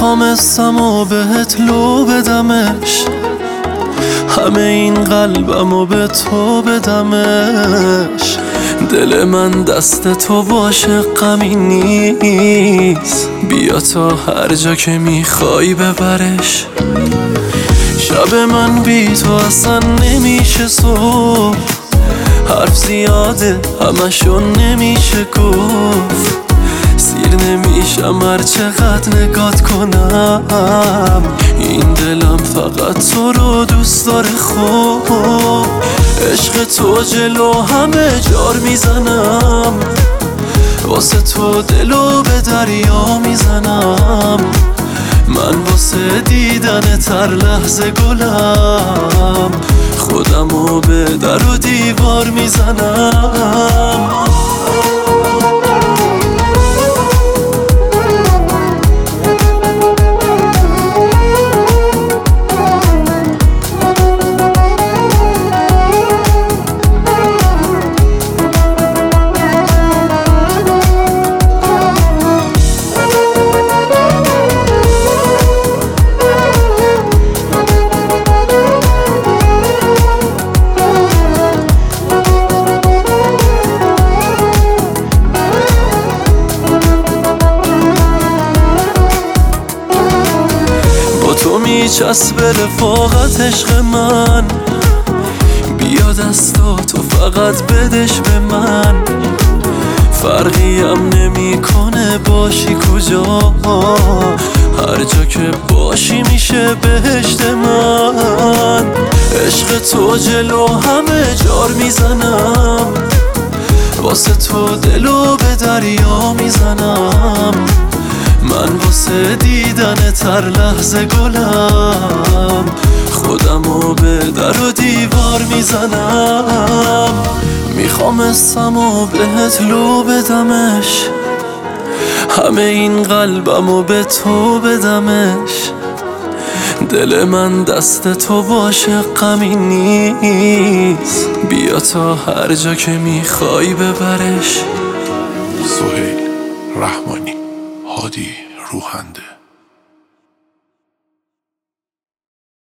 میخوام اسمو بهت لو بدمش، همه این قلبمو به تو بدمش. دل من دست تو باشه غمی نیست، بیا تا هر جا که میخوای ببرش. شب من بی تو اصلا نمیشه صبح، حرف زیاده همشون نمیشه گفت. سیر نمیشم هر چقدر نگات کنم، این دلم فقط تو رو دوست داره. خوب عشق تو جلو همه جار میزنم، واسه تو دلو به دریا میزنم. من واسه دیدن تر لحظه گلم، خودمو به در و دیوار میزنم. تو میچسب رفاقت عشق من، بیا دستاتو فقط بدش به من. فرقی هم نمیکنه باشی کجا، هر جا که باشی میشه بهشت من. عشق تو جلو همه جار میزنم، واسه تو دلو به دریا میزنم. من واسه دیدن تر لحظه گلم، خودمو به در و دیوار میزنم. میخوام اسمو بهت لو بدمش، همه این قلبمو به تو بدمش. دل من دست تو باشه غمی نیست، بیا تا هر جا که میخوای ببرش. سهیل رحمانی، هادی روحنده.